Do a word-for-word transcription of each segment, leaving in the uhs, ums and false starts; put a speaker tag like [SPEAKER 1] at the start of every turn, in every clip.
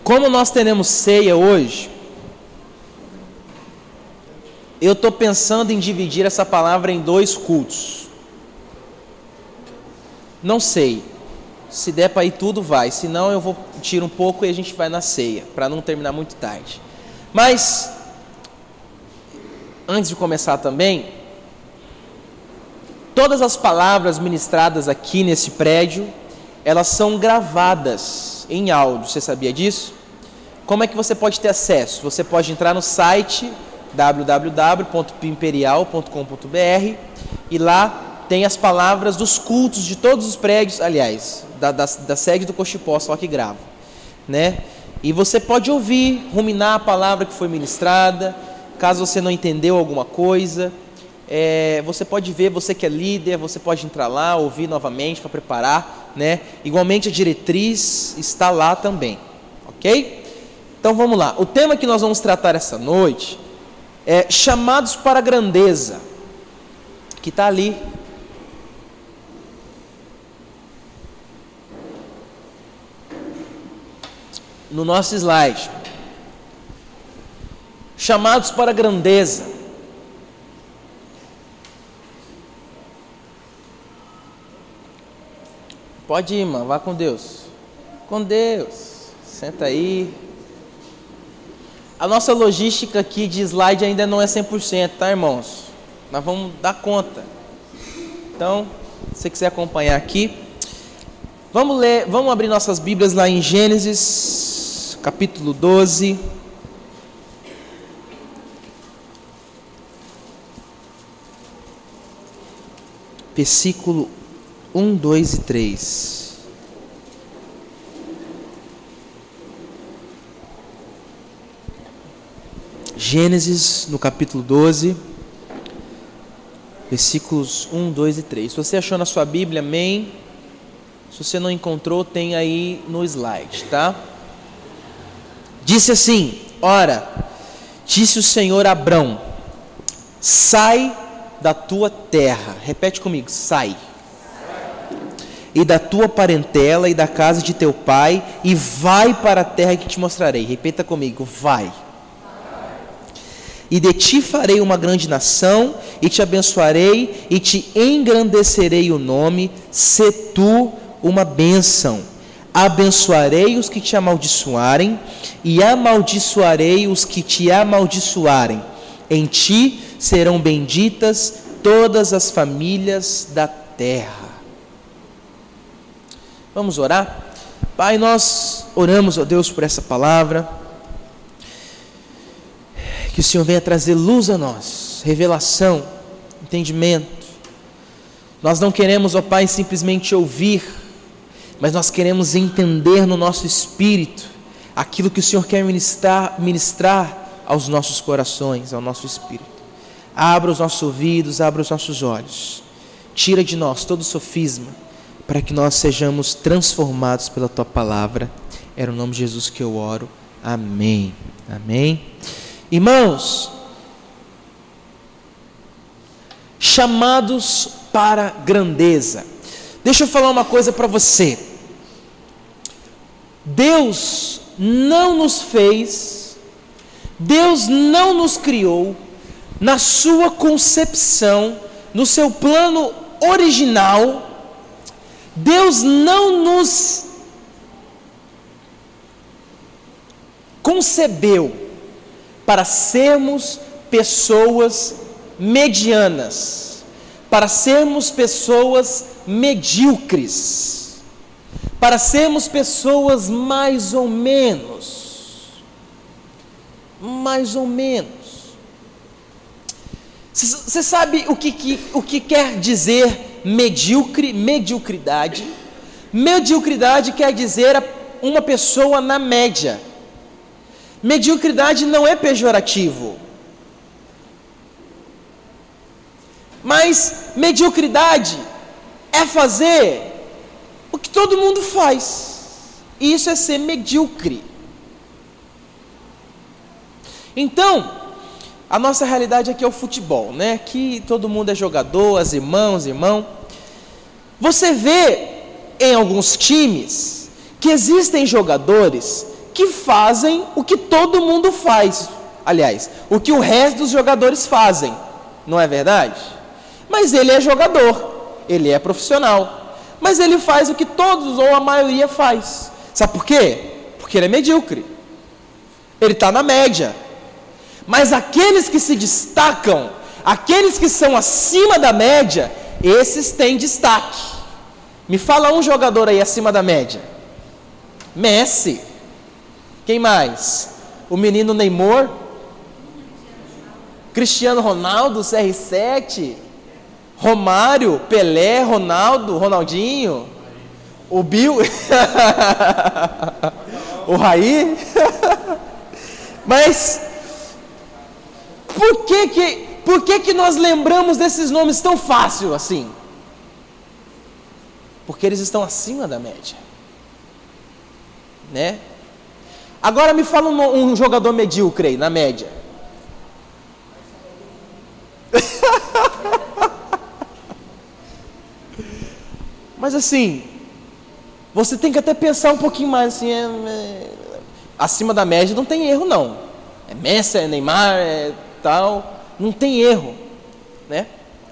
[SPEAKER 1] Como nós teremos ceia hoje, eu estou pensando em dividir essa palavra em dois cultos. Não sei, se der para ir tudo vai, se não eu vou tirar um pouco e a gente vai na ceia, para não terminar muito tarde. Mas, antes de começar também, todas as palavras ministradas aqui nesse prédio, elas são gravadas em áudio, você sabia disso? Como é que você pode ter acesso? Você pode entrar no site w w w ponto pimperial ponto com ponto b r e lá tem as palavras dos cultos de todos os prédios, aliás, da, da, da sede do Cochipó, só que grava, né? E você pode ouvir, ruminar a palavra que foi ministrada, caso você não entendeu alguma coisa, é, você pode ver, você que é líder, você pode entrar lá, ouvir novamente para preparar, né? Igualmente a diretriz está lá também, ok? Então vamos lá, o tema que nós vamos tratar essa noite é chamados para a grandeza, que está ali. No nosso slide. Chamados para a grandeza. Pode ir, irmã, vá com Deus. Com Deus. Senta aí. A nossa logística aqui de slide ainda não é cem por cento, tá, irmãos? Nós vamos dar conta. Então, se você quiser acompanhar aqui, vamos ler, vamos abrir nossas Bíblias lá em Gênesis, capítulo doze. Versículo um, dois e três. Gênesis, no capítulo doze, versículos um, dois e três. Se você achou na sua Bíblia, amém. Se você não encontrou, tem aí no slide, tá? Disse assim: ora, disse o Senhor a Abrão, sai da tua terra. Repete comigo, sai. E da tua parentela e da casa de teu pai, e vai para a terra que te mostrarei. Repita comigo, vai. E de ti farei uma grande nação, e te abençoarei, e te engrandecerei o nome, se tu uma bênção. Abençoarei os que te amaldiçoarem, e amaldiçoarei os que te amaldiçoarem. Em ti serão benditas todas as famílias da terra. Vamos orar? Pai, nós oramos, ó Deus, por essa palavra. Que o Senhor venha trazer luz a nós, revelação, entendimento. Nós não queremos, ó Pai, simplesmente ouvir, mas nós queremos entender no nosso espírito aquilo que o Senhor quer ministrar, ministrar aos nossos corações, ao nosso espírito. Abra os nossos ouvidos, abra os nossos olhos. Tira de nós todo sofisma, para que nós sejamos transformados pela Tua palavra. É no nome de Jesus que eu oro. Amém. Amém. Irmãos, chamados para grandeza. Deixa eu falar uma coisa para você. Deus não nos fez, Deus não nos criou na sua concepção, no seu plano original. Deus não nos concebeu para sermos pessoas medianas, para sermos pessoas medíocres, para sermos pessoas mais ou menos, mais ou menos. Você sabe o que, que, o que quer dizer medíocre, mediocridade? Mediocridade quer dizer uma pessoa na média. Mediocridade não é pejorativo. Mas mediocridade é fazer o que todo mundo faz. E isso é ser medíocre. Então, a nossa realidade aqui é o futebol, né? Aqui todo mundo é jogador, as irmãos, irmão. Você vê em alguns times que existem jogadores que fazem o que todo mundo faz. Aliás, o que o resto dos jogadores fazem, não é verdade? Mas ele é jogador, ele é profissional, mas ele faz o que todos ou a maioria faz. Sabe por quê? Porque ele é medíocre, ele está na média. Mas aqueles que se destacam, aqueles que são acima da média, esses têm destaque. Me fala um jogador aí acima da média. Messi. Quem mais? O menino Neymar, Cristiano Ronaldo, C R sete, Romário, Pelé, Ronaldo, Ronaldinho, o Bill, o Raí. Mas por que que, por que que nós lembramos desses nomes tão fácil assim? Porque eles estão acima da média, né? Agora me fala um, um jogador medíocre aí, na média. Mas assim, você tem que até pensar um pouquinho mais assim, é, é, acima da média não tem erro não. É Messi, é Neymar, é tal, não tem erro, né?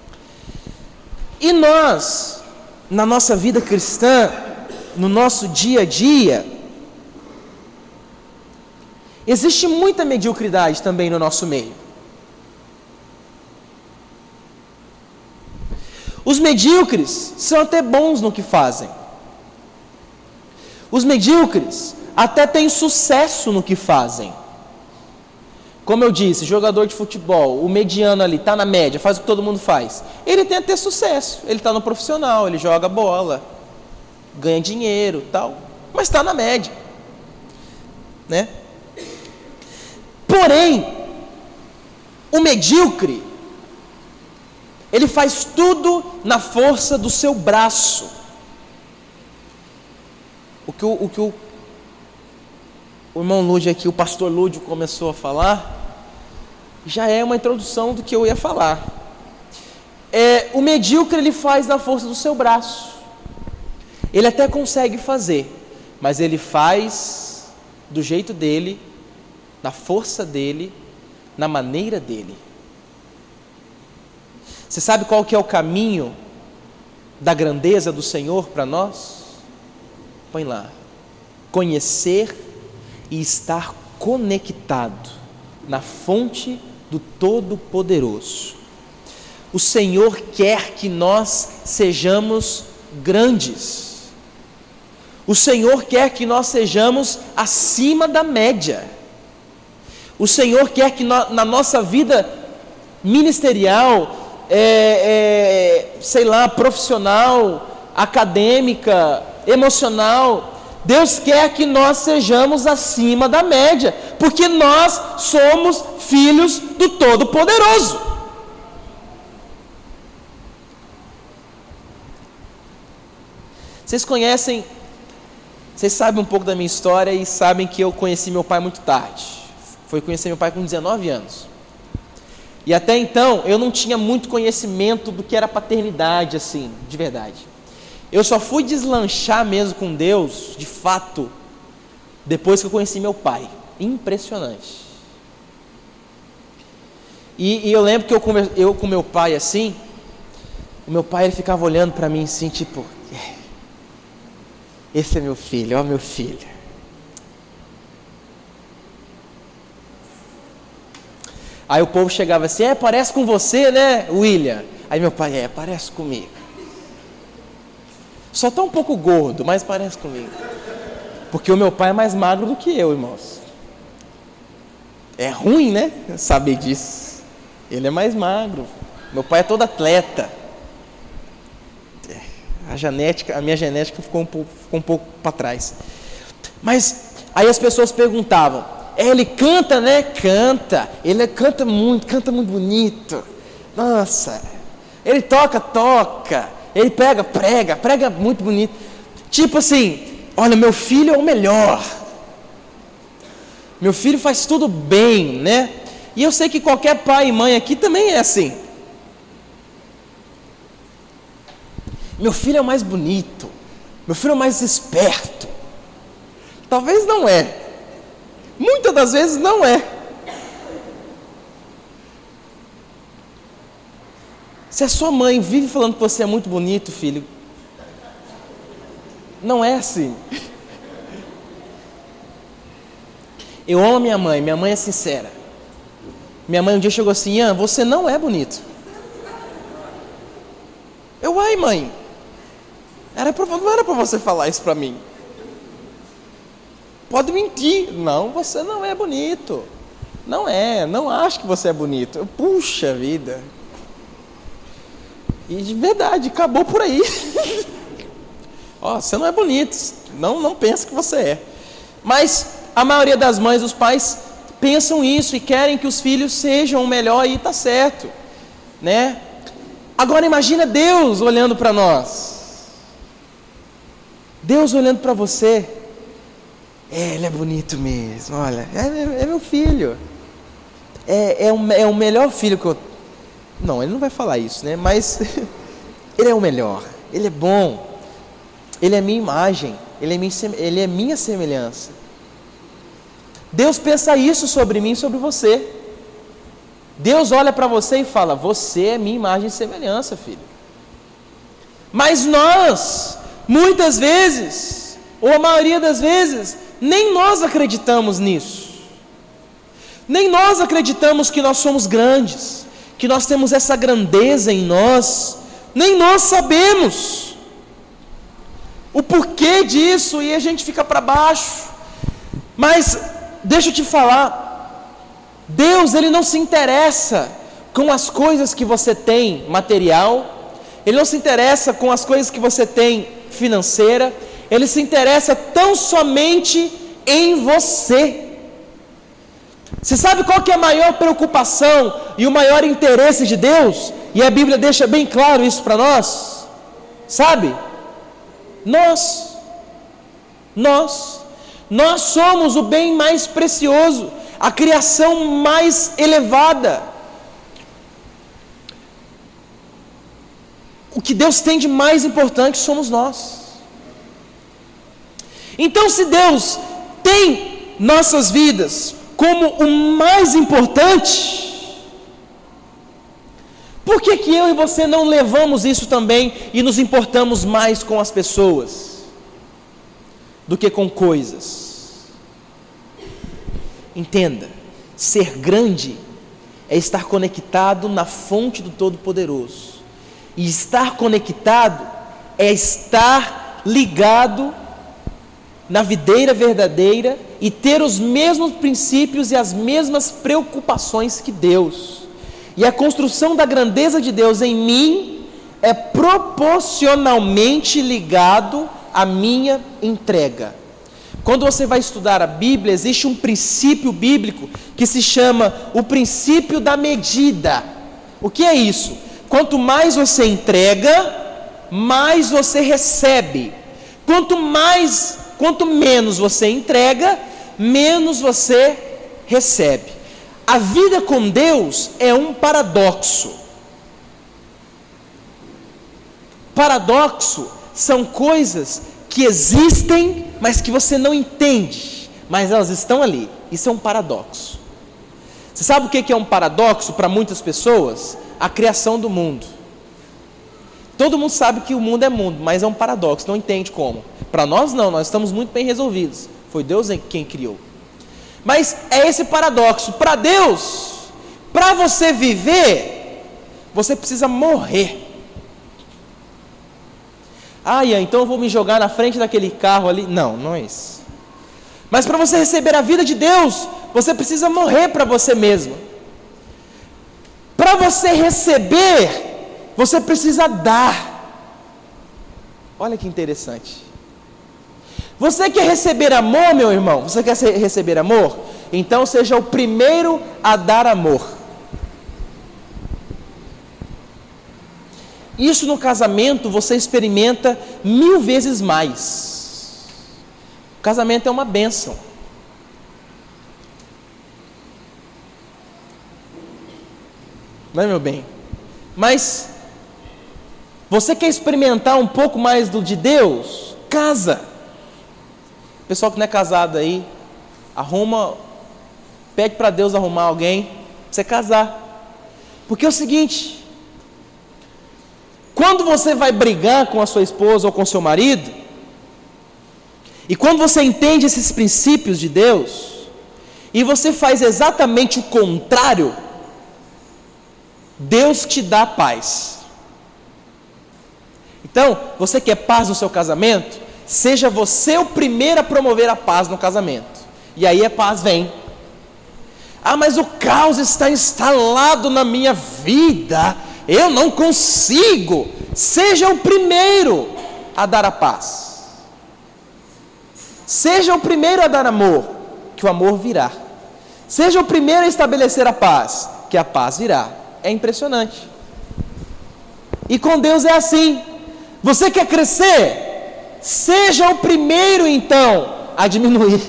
[SPEAKER 1] E nós, na nossa vida cristã, no nosso dia a dia, existe muita mediocridade também no nosso meio. Os medíocres são até bons no que fazem. Os medíocres até têm sucesso no que fazem. Como eu disse, jogador de futebol, o mediano ali, está na média, faz o que todo mundo faz. Ele tem até sucesso, ele está no profissional, ele joga bola, ganha dinheiro e tal, mas está na média, né? Porém, o medíocre, ele faz tudo na força do seu braço. O que o, o, que o, o irmão Lúdio aqui, o pastor Lúdio começou a falar, já é uma introdução do que eu ia falar. É, o medíocre ele faz na força do seu braço. Ele até consegue fazer, mas ele faz do jeito dele, na força dele, na maneira dele. Você sabe qual que é o caminho da grandeza do Senhor para nós? Põe lá. Conhecer e estar conectado na fonte do Todo-Poderoso. O Senhor quer que nós sejamos grandes. O Senhor quer que nós sejamos acima da média. O Senhor quer que no, na nossa vida ministerial, é, é, sei lá, profissional, acadêmica, emocional, Deus quer que nós sejamos acima da média, porque nós somos filhos do Todo-Poderoso. Vocês conhecem, vocês sabem um pouco da minha história e sabem que eu conheci meu pai muito tarde. Fui conhecer meu pai com dezenove anos. E até então, eu não tinha muito conhecimento do que era paternidade, assim, de verdade. Eu só fui deslanchar mesmo com Deus, de fato, depois que eu conheci meu pai. Impressionante. E, e eu lembro que eu, eu com meu pai, assim, o meu pai ele ficava olhando para mim assim, tipo, esse é meu filho, ó meu filho. Aí o povo chegava assim, é, parece com você, né, William? Aí meu pai, é, parece comigo. Só está um pouco gordo, mas parece comigo. Porque o meu pai é mais magro do que eu, irmãos. É ruim, né, saber disso. Ele é mais magro. Meu pai é todo atleta. A genética, a minha genética ficou um pouco, ficou um pouco para trás. Mas aí as pessoas perguntavam, é, ele canta, né? Canta. Ele canta muito, canta muito bonito. Nossa. Ele toca, toca. Ele prega, prega, prega muito bonito. Tipo assim, olha, meu filho é o melhor. Meu filho faz tudo bem, né? E eu sei que qualquer pai e mãe aqui também é assim. Meu filho é o mais bonito. Meu filho é o mais esperto. Talvez não é, Muitas das vezes não é. Se a sua mãe vive falando que você é muito bonito, filho, não é assim. Eu amo a minha mãe, minha mãe é sincera. Minha mãe um dia chegou assim: Ian, você não é bonito. Eu, ai mãe, era pra, não era para você falar isso para mim. Pode mentir. Não, você não é bonito. Não é, não acho que você é bonito. Eu, puxa vida. E de verdade, acabou por aí. Ó, você não é bonito. Não, não pensa que você é. Mas a maioria das mães, os pais pensam isso e querem que os filhos sejam o melhor, e está certo, né? Agora imagina Deus olhando para nós. Deus olhando para você. É, ele é bonito mesmo, olha, é, é meu filho. É, é, o, é o melhor filho que eu... Não, ele não vai falar isso, né? Mas ele é o melhor, ele é bom, ele é minha imagem, ele é minha, ele é minha semelhança. Deus pensa isso sobre mim e sobre você. Deus olha para você e fala: você é minha imagem e semelhança, filho. Mas nós, muitas vezes, ou a maioria das vezes, nem nós acreditamos nisso. Nem nós acreditamos que nós somos grandes, que nós temos essa grandeza em nós. Nem nós sabemos o porquê disso, e a gente fica para baixo. Mas deixa eu te falar, Deus, ele não se interessa com as coisas que você tem material, ele não se interessa com as coisas que você tem financeira, ele se interessa tão somente em você. Você sabe qual que é a maior preocupação e o maior interesse de Deus? E a Bíblia deixa bem claro isso para nós. Sabe? Nós. Nós. Nós somos o bem mais precioso, a criação mais elevada. O que Deus tem de mais importante somos nós. Então, se Deus tem nossas vidas como o mais importante, por que que eu e você não levamos isso também e nos importamos mais com as pessoas do que com coisas? Entenda, ser grande é estar conectado na fonte do Todo-Poderoso, e estar conectado é estar ligado na videira verdadeira e ter os mesmos princípios e as mesmas preocupações que Deus. E a construção da grandeza de Deus em mim é proporcionalmente ligado à minha entrega. Quando você vai estudar a Bíblia, existe um princípio bíblico que se chama o princípio da medida. O que é isso? Quanto mais você entrega, mais você recebe. Quanto mais, quanto menos você entrega, menos você recebe. A vida com Deus é um paradoxo. Paradoxo são coisas que existem, mas que você não entende, mas elas estão ali. Isso é um paradoxo. Você sabe o que é um paradoxo para muitas pessoas? A criação do mundo. Todo mundo sabe que o mundo é mundo, mas é um paradoxo, não entende como. Para nós não, nós estamos muito bem resolvidos. Foi Deus quem criou. Mas é esse paradoxo. Para Deus, para você viver, você precisa morrer. Ah, Ian, então eu vou me jogar na frente daquele carro ali. Não, não é isso. Mas para você receber a vida de Deus, você precisa morrer para você mesmo. Para você receber, você precisa dar. Olha que interessante. Você quer receber amor, meu irmão? Você quer receber amor? Então seja o primeiro a dar amor. Isso no casamento você experimenta mil vezes mais. O casamento é uma bênção. Não é, meu bem? Mas você quer experimentar um pouco mais do de Deus? Casa. Pessoal que não é casado aí, arruma Pede para Deus arrumar alguém para você casar. Porque é o seguinte, quando você vai brigar com a sua esposa ou com o seu marido, e quando você entende esses princípios de Deus, e você faz exatamente o contrário, Deus te dá paz. Então, você quer paz no seu casamento? Seja você o primeiro a promover a paz no casamento. E aí a paz vem. Ah, mas o caos está instalado na minha vida, eu não consigo. Seja o primeiro a dar a paz. Seja o primeiro a dar amor, que o amor virá. Seja o primeiro a estabelecer a paz, que a paz virá. É impressionante. E com Deus é assim. Você quer crescer? Seja o primeiro então a diminuir.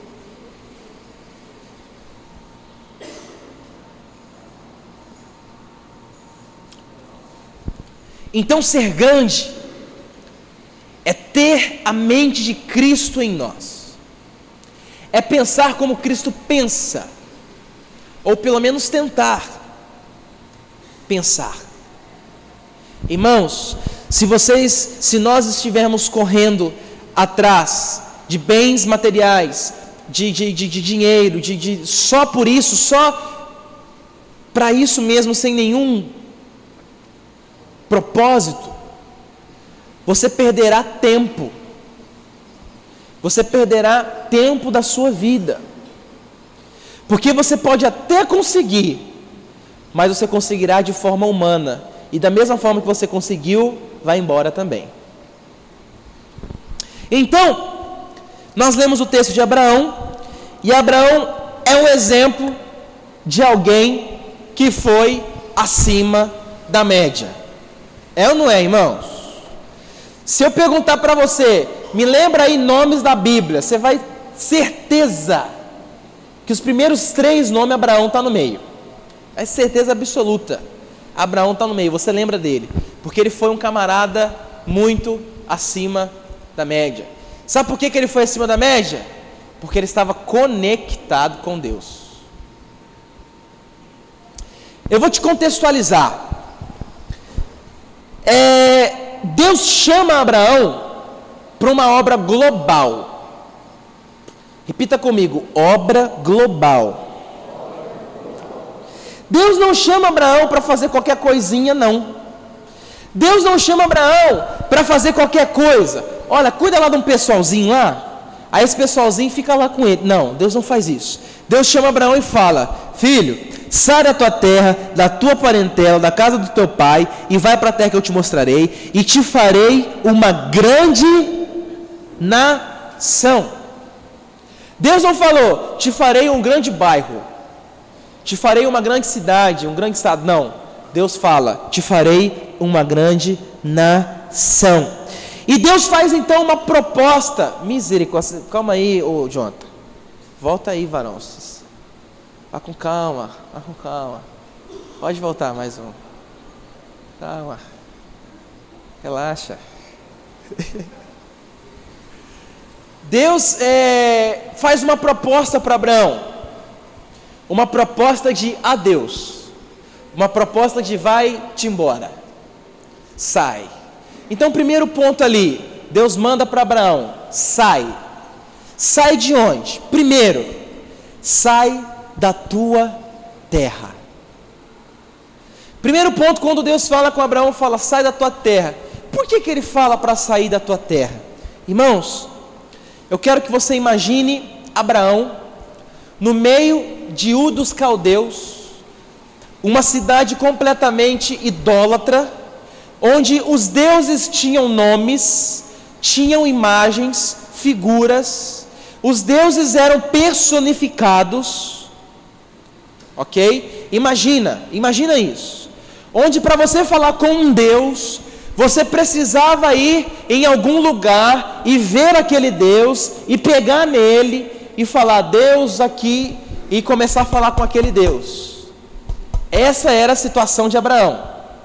[SPEAKER 1] Então ser grande é ter a mente de Cristo em nós. É pensar como Cristo pensa. Ou pelo menos tentar pensar. Irmãos, se vocês, se nós estivermos correndo atrás de bens materiais, de, de, de, de dinheiro, de, de, só por isso, só para isso mesmo, sem nenhum propósito, você perderá tempo. Você perderá tempo da sua vida. Porque você pode até conseguir, mas você conseguirá de forma humana. E da mesma forma que você conseguiu, vai embora também. Então, nós lemos o texto de Abraão, e Abraão é um exemplo de alguém que foi acima da média. É ou não é, irmãos? Se eu perguntar para você, me lembra aí nomes da Bíblia, você vai certeza que os primeiros três nomes Abraão está no meio. É certeza absoluta. Abraão está no meio, você lembra dele, porque ele foi um camarada muito acima da média. Sabe por que, que ele foi acima da média? Porque ele estava conectado com Deus. Eu vou te contextualizar. É, Deus chama Abraão para uma obra global. Repita comigo, obra global. Deus não chama Abraão para fazer qualquer coisinha, não. Deus não chama Abraão para fazer qualquer coisa. Olha, cuida lá de um pessoalzinho lá, aí esse pessoalzinho fica lá com ele. Não, Deus não faz isso. Deus chama Abraão e fala: filho, sai da tua terra, da tua parentela, da casa do teu pai, e vai para a terra que eu te mostrarei, e te farei uma grande nação. Deus não falou, te farei um grande bairro, te farei uma grande cidade, um grande estado. Não, Deus fala, te farei uma grande nação. E Deus faz então uma proposta. Misericórdia, calma aí, ô Jonathan, volta aí, varão. Vá com calma, vá com calma. Pode voltar mais um. Calma. Relaxa. Deus é, faz uma proposta para Abraão. Uma proposta de adeus. Uma proposta de vai-te embora. Sai. Então, primeiro ponto ali, Deus manda para Abraão: sai. Sai de onde? Primeiro, sai da tua terra. Primeiro ponto, quando Deus fala com Abraão, fala: sai da tua terra. Por que que ele fala para sair da tua terra? Irmãos, eu quero que você imagine Abraão no meio de Ur dos Caldeus, uma cidade completamente idólatra, onde os deuses tinham nomes, tinham imagens, figuras, os deuses eram personificados, ok? Imagina, imagina isso, onde para você falar com um Deus, você precisava ir em algum lugar e ver aquele Deus, e pegar nele, e falar: Deus aqui, e começar a falar com aquele Deus. Essa era a situação de Abraão.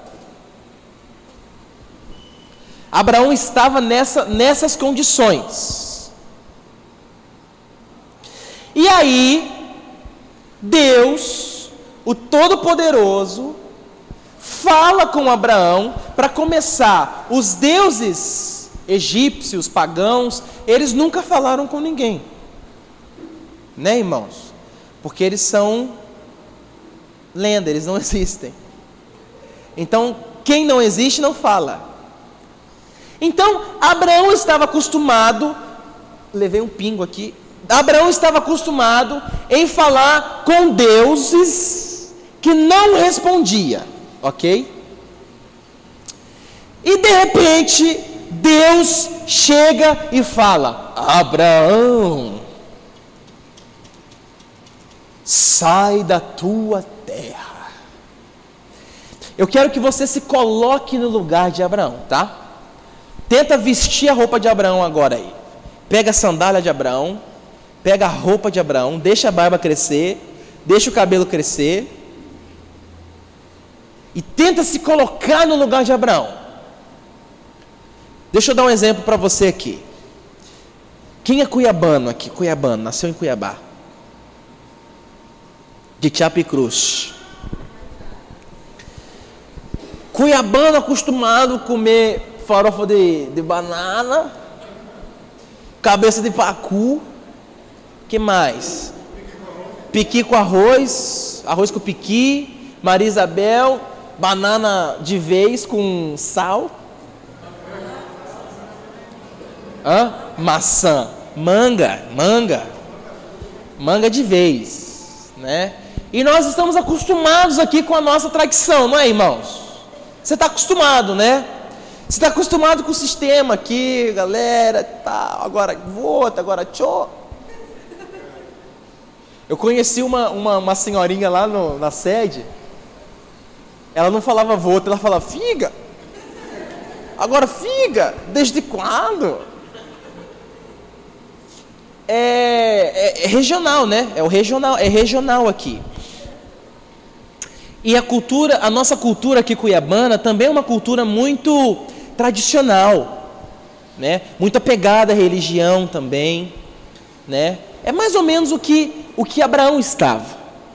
[SPEAKER 1] Abraão estava nessa, nessas condições. E aí, Deus, o Todo-Poderoso, fala com Abraão para começar. Os deuses egípcios, pagãos, eles nunca falaram com ninguém, né, irmãos? Porque eles são lenda, eles não existem. Então, quem não existe não fala. Então, Abraão estava acostumado, levei um pingo aqui, Abraão estava acostumado em falar com deuses que não respondia, ok? E de repente, Deus chega e fala: Abraão, sai da tua terra. Eu quero que você se coloque no lugar de Abraão, tá? Tenta vestir a roupa de Abraão agora aí. Pega a sandália de Abraão, pega a roupa de Abraão, deixa a barba crescer, deixa o cabelo crescer e tenta se colocar no lugar de Abraão. Deixa eu dar um exemplo para você aqui. Quem é cuiabano aqui? Cuiabano, nasceu em Cuiabá, de Chapecruz. Cuiabano acostumado a comer farofa de, de banana, cabeça de pacu, que mais? Piqui com arroz, arroz com piqui, Maria Isabel, banana de vez com sal, Hã? maçã, manga, manga, manga de vez, né? E nós estamos acostumados aqui com a nossa tradição, não é, irmãos? Você está acostumado, né? Você está acostumado com o sistema aqui, galera, tá, agora vota, agora tchô. Eu conheci uma, uma, uma senhorinha lá no, na sede, ela não falava voto, ela falava figa. Agora figa, desde quando? É, é, é regional, né? É o regional, é regional aqui. E a cultura, a nossa cultura aqui cuiabana também é uma cultura muito tradicional, né? Muito apegada à religião também, né? É mais ou menos o que, o que Abraão estava.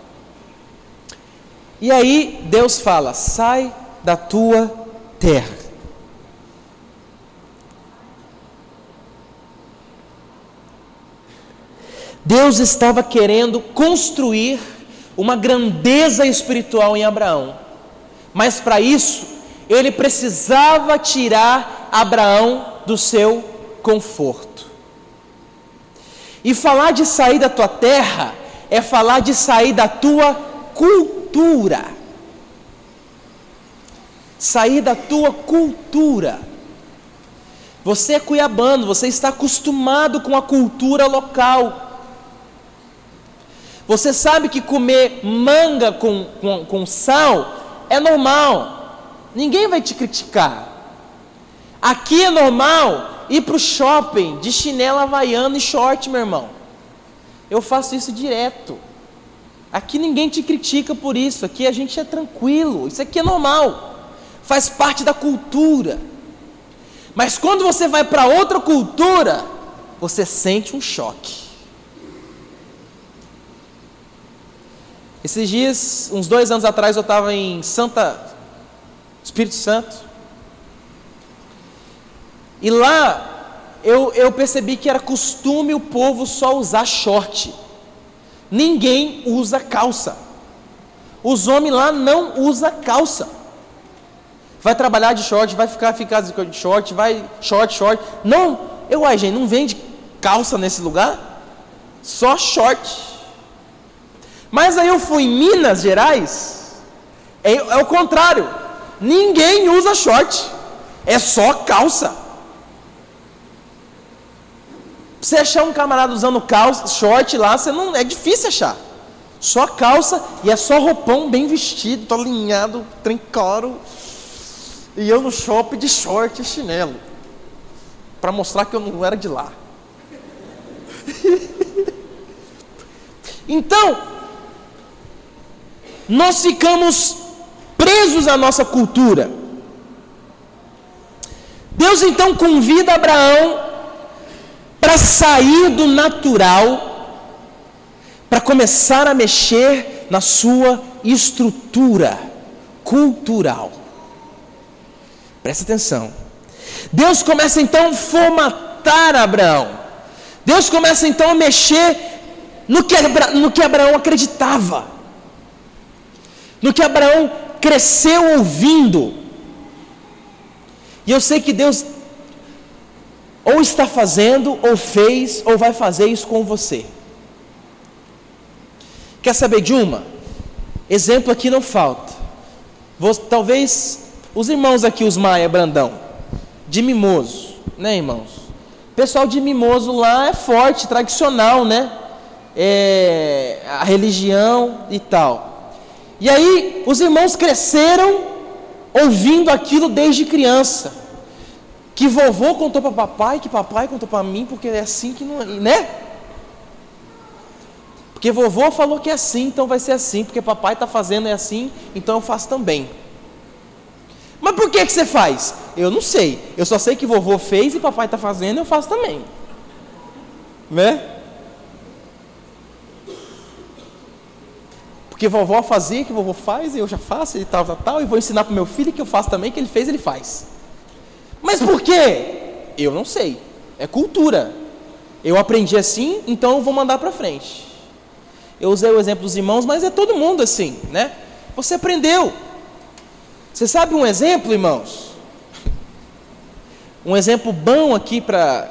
[SPEAKER 1] E aí Deus fala: sai da tua terra. Deus estava querendo construir uma grandeza espiritual em Abraão, mas para isso ele precisava tirar Abraão do seu conforto. E falar de sair da tua terra é falar de sair da tua cultura. Sair da tua cultura. Você é cuiabano, você está acostumado com a cultura local. Você sabe que comer manga com, com, com sal é normal. Ninguém vai te criticar. Aqui é normal ir para o shopping de chinela havaiana e short, meu irmão. Eu faço isso direto. Aqui ninguém te critica por isso. Aqui a gente é tranquilo. Isso aqui é normal. Faz parte da cultura. Mas quando você vai para outra cultura, você sente um choque. Esses dias, uns dois anos atrás, eu estava em Santa Espírito Santo. E lá, eu, eu percebi que era costume o povo só usar short. Ninguém usa calça. Os homens lá não usam calça. Vai trabalhar de short, vai ficar, ficar de short, vai short, short. Não, eu, ai gente, não vende calça nesse lugar? Só short. Mas aí eu fui em Minas Gerais, é, é o contrário, ninguém usa short, é só calça. Você achar um camarada usando calça, short lá, você não, é difícil achar. Só calça e é só roupão bem vestido, tô alinhado, trem caro. E eu no shopping de short e chinelo, para mostrar que eu não era de lá. Então, nós ficamos presos à nossa cultura. Deus então convida Abraão para sair do natural, para começar a mexer na sua estrutura cultural. Presta atenção. Deus começa então a formatar Abraão. Deus começa então a mexer no que, no que Abraão acreditava, no que Abraão cresceu ouvindo. E eu sei que Deus ou está fazendo, ou fez, ou vai fazer isso com você. Quer saber de uma? Exemplo aqui não falta. Vou, talvez os irmãos aqui, os Maia Brandão, de Mimoso, né, irmãos? O pessoal de Mimoso lá é forte, tradicional, né? É, a religião e tal. E aí, os irmãos cresceram ouvindo aquilo desde criança. Que vovô contou para papai, que papai contou para mim, porque é assim que não é, né? Porque vovô falou que é assim, então vai ser assim, porque papai está fazendo é assim, então eu faço também. Mas por que que você faz? Eu não sei, eu só sei que vovô fez e papai está fazendo, eu faço também. Né? Porque vovó fazia, que vovô faz, e eu já faço, e tal, tal, tal, e vou ensinar para o meu filho que eu faço também, que ele fez, ele faz. Mas por quê? Eu não sei, é cultura. Eu aprendi assim, então eu vou mandar para frente. Eu usei o exemplo dos irmãos, mas é todo mundo assim, né? Você aprendeu. Você sabe um exemplo, irmãos? Um exemplo bom aqui para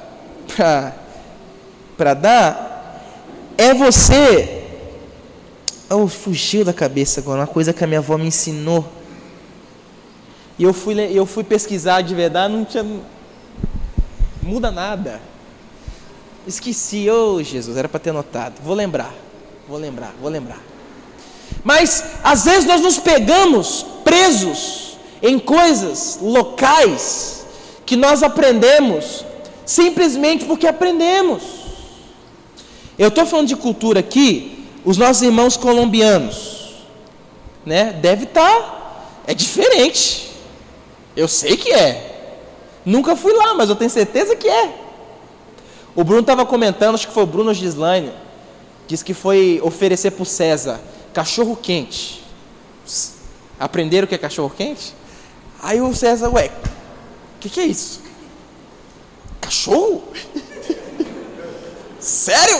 [SPEAKER 1] para dar é você. Oh, fugiu da cabeça agora, uma coisa que a minha avó me ensinou. E eu fui, eu fui pesquisar de verdade, não tinha. Muda nada. Esqueci, oh Jesus, era para ter notado. Vou lembrar, vou lembrar, vou lembrar. Mas, às vezes nós nos pegamos presos em coisas locais que nós aprendemos simplesmente porque aprendemos. Eu estou falando de cultura aqui, os nossos irmãos colombianos, né? Deve estar, é diferente. Eu sei que é. Nunca fui lá, mas eu tenho certeza que é. O Bruno estava comentando, acho que foi o Bruno Gislaine, disse que foi oferecer para o César cachorro quente. Aprenderam o que é cachorro quente? Aí o César, ué, o que, que é isso? Cachorro? Sério?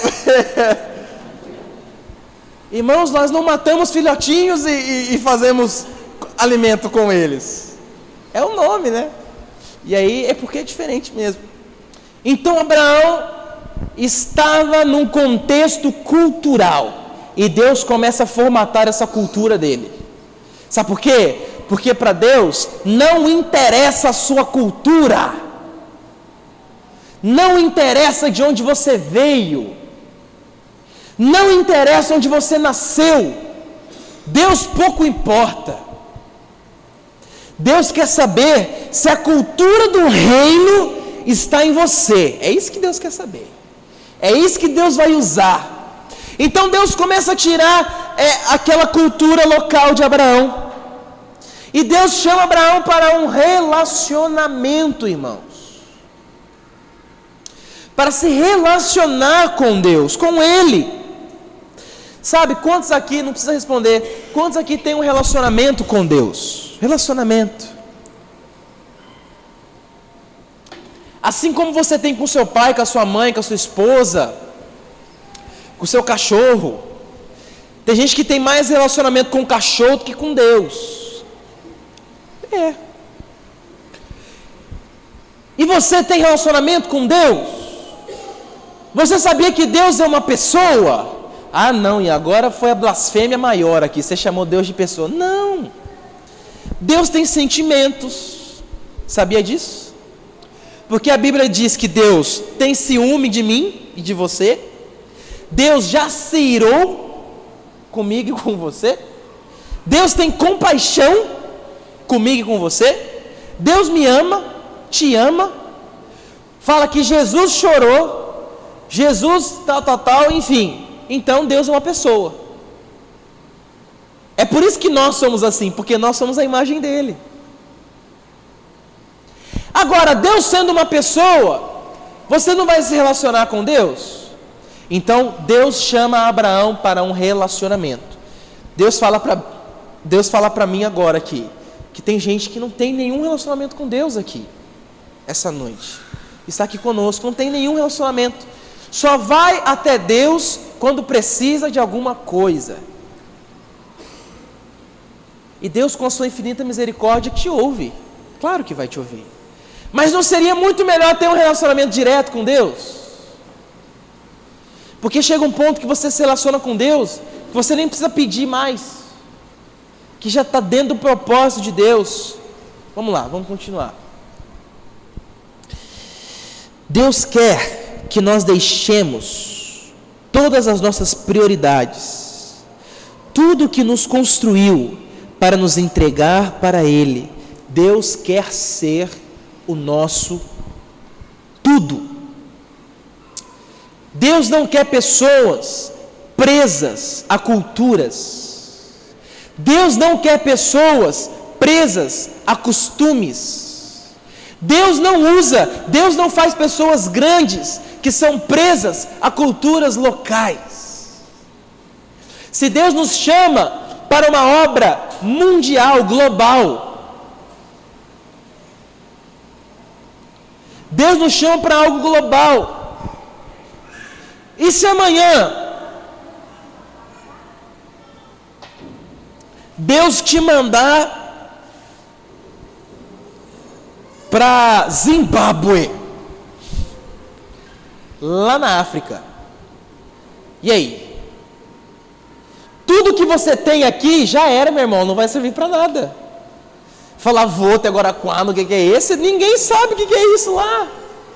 [SPEAKER 1] Irmãos, nós não matamos filhotinhos e, e, e fazemos alimento com eles. É o nome, né? E aí é porque é diferente mesmo. Então Abraão estava num contexto cultural. E Deus começa a formatar essa cultura dele. Sabe por quê? Porque para Deus não interessa a sua cultura. Não interessa de onde você veio. Não interessa onde você nasceu. Deus pouco importa. Deus quer saber se a cultura do reino está em você. É isso que Deus quer saber. É isso que Deus vai usar. Então Deus começa a tirar é, aquela cultura local de Abraão. E Deus chama Abraão para um relacionamento, irmãos. Para se relacionar com Deus, com Ele. Sabe, quantos aqui, não precisa responder, quantos aqui tem um relacionamento com Deus? Relacionamento. Assim como você tem com seu pai, com a sua mãe, com a sua esposa, com o seu cachorro. Tem gente que tem mais relacionamento com o cachorro do que com Deus. É. E você tem relacionamento com Deus? Você sabia que Deus é uma pessoa? Ah não, e agora foi a blasfêmia maior aqui, você chamou Deus de pessoa. Não. Deus tem sentimentos. Sabia disso? Porque a Bíblia diz que Deus tem ciúme de mim e de você. Deus já se irou comigo e com você. Deus tem compaixão comigo e com você. Deus me ama, te ama. Fala que Jesus chorou, Jesus tal, tal, tal, enfim. Então Deus é uma pessoa. É por isso que nós somos assim, porque nós somos a imagem dele. Agora, Deus sendo uma pessoa, você não vai se relacionar com Deus? Então Deus chama Abraão para um relacionamento. Deus fala para Deus fala para mim agora aqui que tem gente que não tem nenhum relacionamento com Deus aqui essa noite. Está aqui conosco, não tem nenhum relacionamento. Só vai até Deus quando precisa de alguma coisa. E Deus, com a sua infinita misericórdia, te ouve. Claro que vai te ouvir. Mas não seria muito melhor ter um relacionamento direto com Deus? Porque chega um ponto que você se relaciona com Deus, que você nem precisa pedir mais, que já está dentro do propósito de Deus. Vamos lá, vamos continuar. Deus quer que nós deixemos todas as nossas prioridades, tudo que nos construiu para nos entregar para Ele. Deus quer ser o nosso tudo. Deus não quer pessoas presas a culturas. Deus não quer pessoas presas a costumes. Deus não usa, Deus não faz pessoas grandes que são presas a culturas locais. Se Deus nos chama para uma obra mundial, global, Deus nos chama para algo global. E se amanhã Deus te mandar para Zimbábue, lá na África, e aí? Tudo que você tem aqui já era, meu irmão, não vai servir para nada. Falar, vou até Guaraquara, o que, que é esse? Ninguém sabe o que, que é isso lá.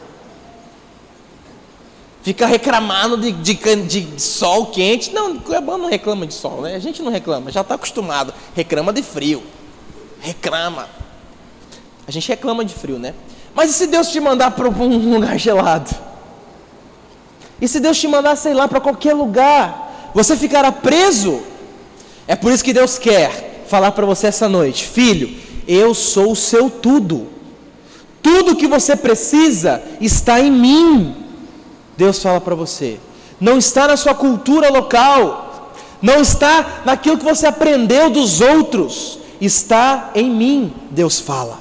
[SPEAKER 1] Fica reclamando de, de, de sol quente. Não, o Cuiabá não reclama de sol, né? A gente não reclama, já está acostumado. Reclama de frio. Reclama. A gente reclama de frio, né? Mas e se Deus te mandar para um lugar gelado? E se Deus te mandar, sei lá, para qualquer lugar? Você ficará preso? É por isso que Deus quer falar para você essa noite: filho, eu sou o seu tudo. Tudo que você precisa está em mim. Deus fala para você, não está na sua cultura local, não está naquilo que você aprendeu dos outros, está em mim, Deus fala.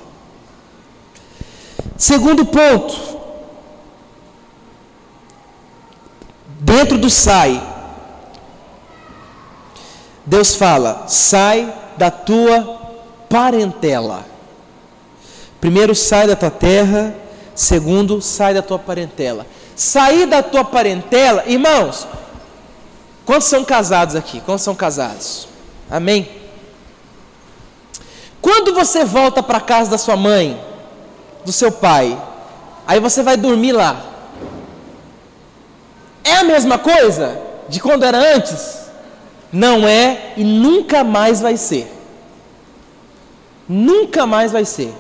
[SPEAKER 1] Segundo ponto, dentro do sai, Deus fala, sai da tua parentela. Primeiro, sai da tua terra. Segundo, sai da tua parentela. Sair da tua parentela, irmãos, quantos são casados aqui? Quantos são casados? Amém? Quando você volta para a casa da sua mãe, do seu pai, aí você vai dormir lá, é a mesma coisa de quando era antes? Não é e nunca mais vai ser. Nunca mais vai ser.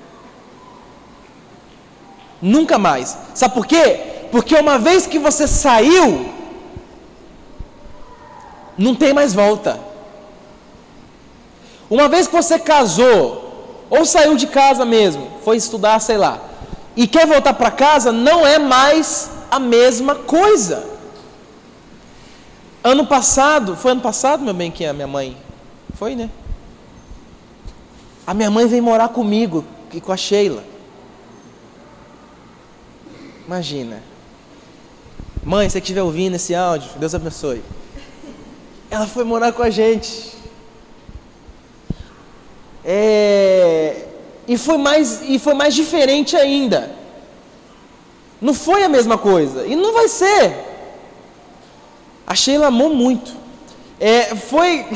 [SPEAKER 1] Nunca mais. Sabe por quê? Porque uma vez que você saiu, não tem mais volta. Uma vez que você casou, ou saiu de casa mesmo, foi estudar, sei lá, e quer voltar para casa, não é mais a mesma coisa. Ano passado, foi ano passado, meu bem, que a minha mãe, foi, né? A minha mãe veio morar comigo e com a Sheila. Imagina. Mãe, se você estiver ouvindo esse áudio, Deus abençoe. Ela foi morar com a gente. É... E, foi mais, e foi mais diferente ainda. Não foi a mesma coisa. E não vai ser. A Sheila amou muito. É, foi...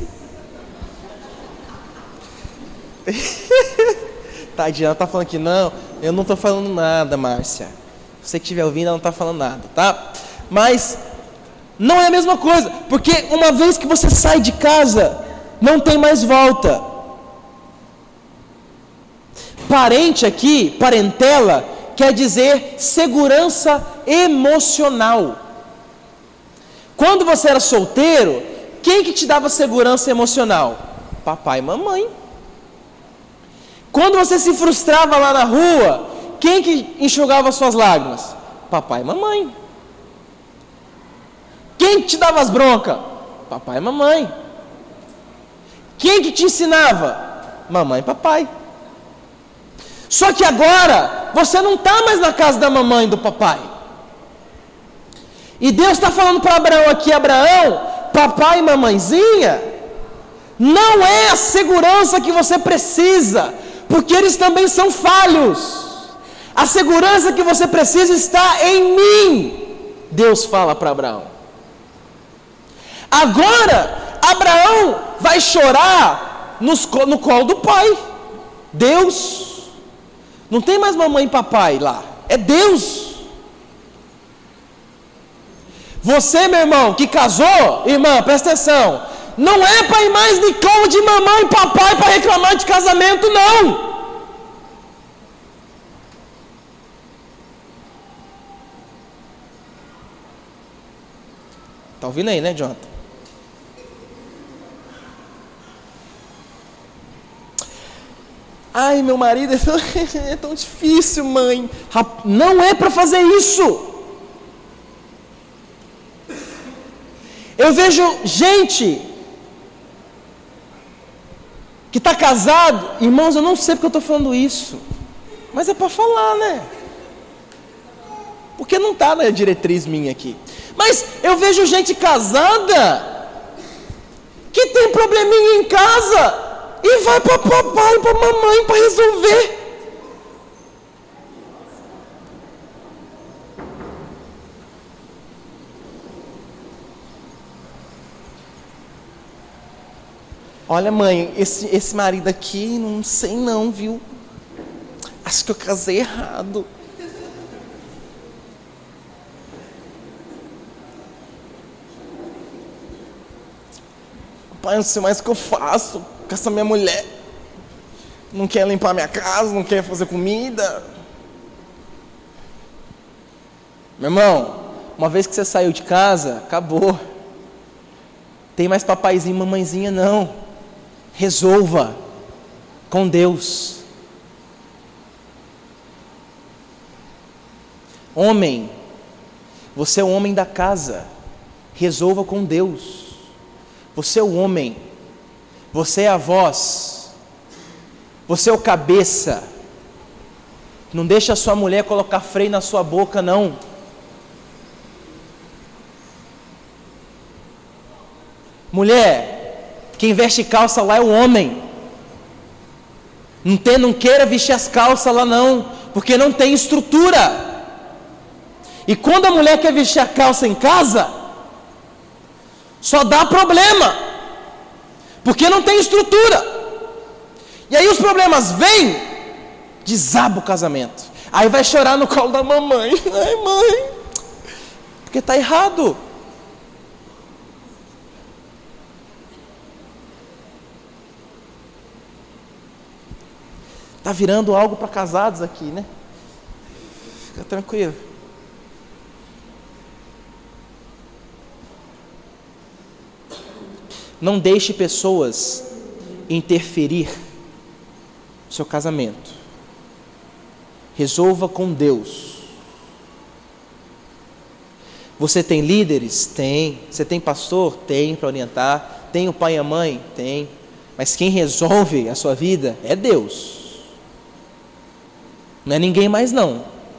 [SPEAKER 1] Tadinha, ela está falando que não. Eu não estou falando nada, Márcia. Você que estiver ouvindo, ela não está falando nada, tá? Mas não é a mesma coisa, porque uma vez que você sai de casa, não tem mais volta. Parente aqui, parentela, quer dizer segurança emocional. Quando você era solteiro, quem que te dava segurança emocional? Papai e mamãe. Quando você se frustrava lá na rua, quem que enxugava suas lágrimas? Papai e mamãe. Quem que te dava as broncas? Papai e mamãe. Quem que te ensinava? Mamãe e papai. Só que agora, você não está mais na casa da mamãe e do papai. E Deus está falando para Abraão aqui, Abraão, papai e mamãezinha, não é a segurança que você precisa, porque eles também são falhos. A segurança que você precisa está em mim, Deus fala para Abraão. Agora, Abraão vai chorar nos, no colo do pai, Deus. Não tem mais mamãe e papai lá, é Deus. Você, meu irmão, que casou, irmã, presta atenção, não é para ir mais de colo de mamãe e papai para reclamar de casamento, não. Tá ouvindo aí, né, Jonathan? Ai, meu marido é tão, é tão difícil, mãe. Não é para fazer isso. Eu vejo gente que está casado, irmãos, eu não sei porque eu estou falando isso, mas é para falar, né? Porque não está na diretriz minha aqui. Mas eu vejo gente casada que tem probleminha em casa e vai para papai, para mamãe para resolver. Olha, mãe, esse, esse marido aqui, não sei não, viu? Acho que eu casei errado. Pai, não sei mais o que eu faço com essa minha mulher. Não quer limpar minha casa, não quer fazer comida. Meu irmão, uma vez que você saiu de casa, acabou. Tem mais papaizinho e mamãezinha não. Resolva com Deus. Homem, você é o homem da casa. Resolva com Deus. Você é o homem. Você é a voz. Você é o cabeça. Não deixa a sua mulher colocar freio na sua boca, não. Mulher, quem veste calça lá é o homem. Não, tem, não queira vestir as calças lá não, porque não tem estrutura. E quando a mulher quer vestir a calça em casa, só dá problema, porque não tem estrutura. E aí os problemas vêm, desaba o casamento. Aí vai chorar no colo da mamãe. Ai, mãe, porque está errado. Está virando algo para casados aqui, né? Fica tranquilo. Não deixe pessoas interferir no seu casamento. Resolva com Deus. Você tem líderes? Tem. Você tem pastor? Tem, para orientar. Tem o pai e a mãe? Tem. Mas quem resolve a sua vida é Deus. Não é ninguém mais não.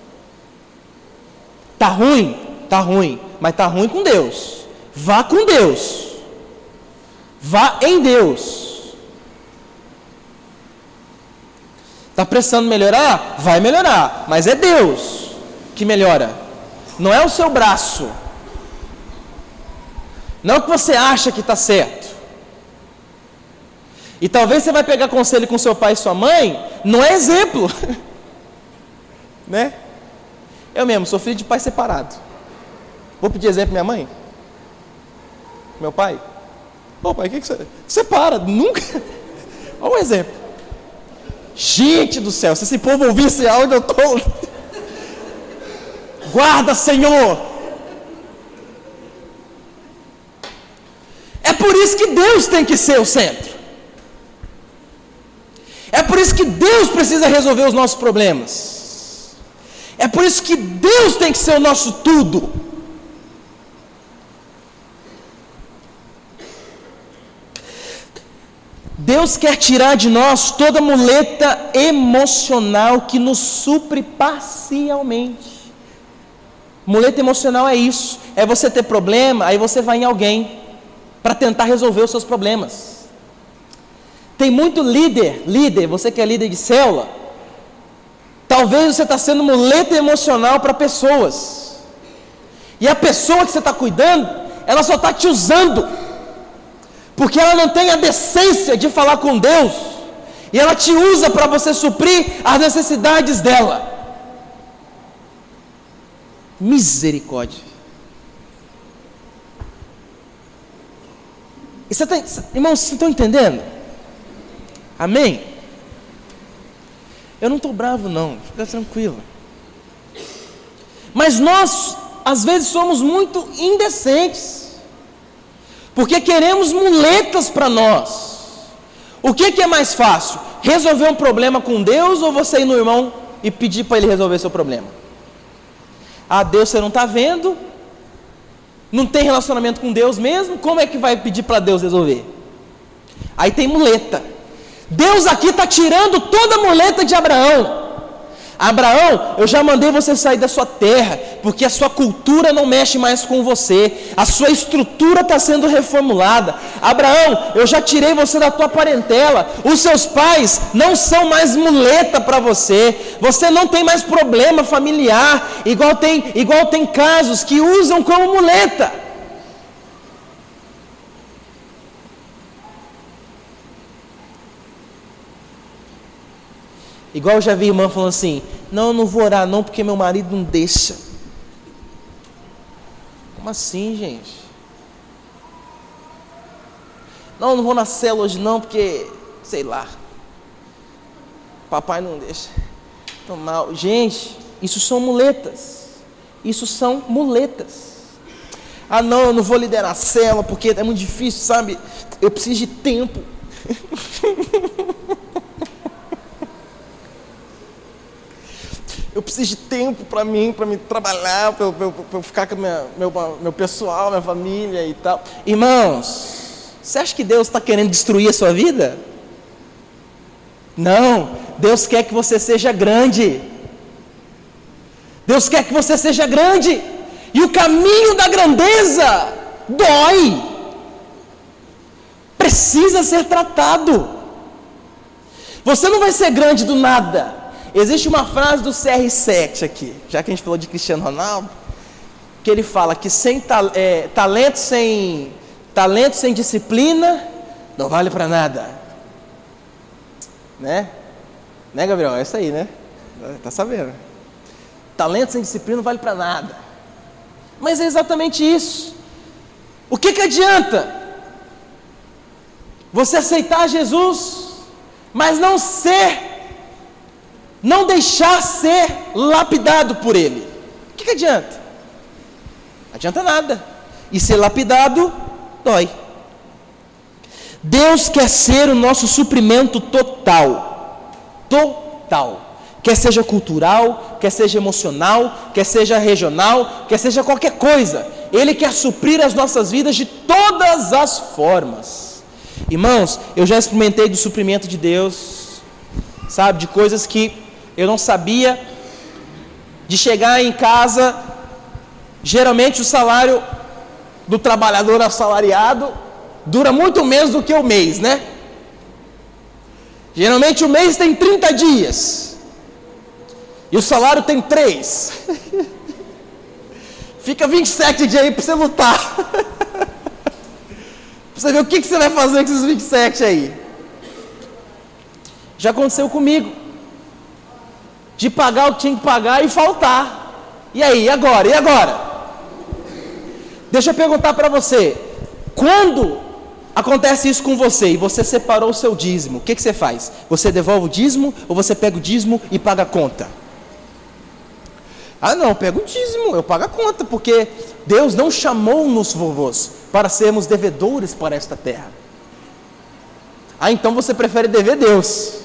[SPEAKER 1] Tá ruim? Tá ruim. Mas tá ruim com Deus. Vá com Deus. Vá em Deus. Está precisando melhorar? Vai melhorar. Mas é Deus que melhora. Não é o seu braço. Não é o que você acha que está certo. E talvez você vai pegar conselho com seu pai e sua mãe. Não é exemplo. Né? Eu mesmo sou filho de pai separado. Vou pedir exemplo minha mãe? Meu pai? Pô, pai, o que que você... Separa, nunca... Olha um exemplo. Gente do céu, se esse povo ouvisse áudio, eu tô... Guarda, Senhor! É por isso que Deus tem que ser o centro. É por isso que Deus precisa resolver os nossos problemas. É por isso que Deus tem que ser o nosso tudo. Deus quer tirar de nós toda muleta emocional que nos supre parcialmente. Muleta emocional é isso, é você ter problema, aí você vai em alguém para tentar resolver os seus problemas. Tem muito líder, líder, você que é líder de célula, talvez você está sendo muleta emocional para pessoas, e a pessoa que você está cuidando, ela só está te usando, porque ela não tem a decência de falar com Deus, e ela te usa para você suprir as necessidades dela. Misericórdia. E você tá, irmãos, vocês estão entendendo? Amém? Eu não estou bravo não, fica tranquilo. Mas nós, às vezes, somos muito indecentes, porque queremos muletas para nós. O que, que é mais fácil? Resolver um problema com Deus, ou você ir no irmão e pedir para ele resolver seu problema? Ah, Deus você não está vendo, não tem relacionamento com Deus mesmo, como é que vai pedir para Deus resolver? Aí tem muleta. Deus aqui está tirando toda a muleta de Abraão. Abraão, eu já mandei você sair da sua terra, porque a sua cultura não mexe mais com você, a sua estrutura está sendo reformulada. Abraão, eu já tirei você da tua parentela, os seus pais não são mais muleta para você, você não tem mais problema familiar, igual tem, igual tem casos que usam como muleta. Igual eu já vi irmã falando assim, não, eu não vou orar não, porque meu marido não deixa. Como assim, gente? Não, eu não vou na célula hoje não, porque, sei lá, papai não deixa. Tô mal. Gente, isso são muletas. Isso são muletas. Ah não, eu não vou liderar a célula, porque é muito difícil, sabe? Eu preciso de tempo. Eu preciso de tempo para mim, para me trabalhar, para eu, eu, eu ficar com minha, meu, meu pessoal, minha família e tal. Irmãos, você acha que Deus está querendo destruir a sua vida? Não, Deus quer que você seja grande. Deus quer que você seja grande. E o caminho da grandeza dói. Precisa ser tratado. Você não vai ser grande do nada. Existe uma frase do C R sete aqui, já que a gente falou de Cristiano Ronaldo, que ele fala que sem ta, é, talento, sem, talento sem disciplina não vale para nada. Né? Né, Gabriel? É isso aí, né? Tá sabendo. Talento sem disciplina não vale para nada. Mas é exatamente isso. O que que adianta você aceitar Jesus, mas não ser... não deixar ser lapidado por Ele? O que, que adianta? Não adianta nada. E ser lapidado dói. Deus quer ser o nosso suprimento total. Total. Quer seja cultural, quer seja emocional, quer seja regional, quer seja qualquer coisa. Ele quer suprir as nossas vidas de todas as formas. Irmãos, eu já experimentei do suprimento de Deus, sabe, de coisas que eu não sabia, de chegar em casa, geralmente o salário do trabalhador assalariado dura muito menos do que o mês, né? Geralmente o mês tem trinta dias, e o salário tem três. Fica vinte e sete dias aí para você lutar. Para você ver o que, que você vai fazer com esses vinte e sete aí. Já aconteceu comigo. De pagar o que tinha que pagar e faltar. E aí, e agora? E agora? Deixa eu perguntar para você. Quando acontece isso com você e você separou o seu dízimo, o que, que você faz? Você devolve o dízimo ou você pega o dízimo e paga a conta? Ah não, eu pego o dízimo, eu pago a conta, porque Deus não chamou-nos, vovôs, para sermos devedores para esta terra. Ah, então você prefere dever Deus.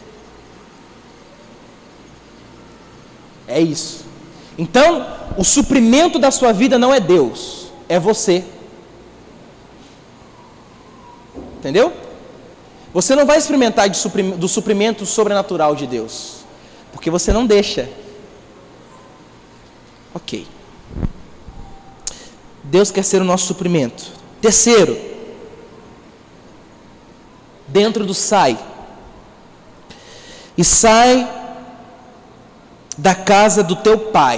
[SPEAKER 1] É isso. Então, o suprimento da sua vida não é Deus, é você. Entendeu? Você não vai experimentar de suprim- do suprimento sobrenatural de Deus, porque você não deixa. Ok. Deus quer ser o nosso suprimento. Terceiro, dentro do sai. E sai da casa do teu pai.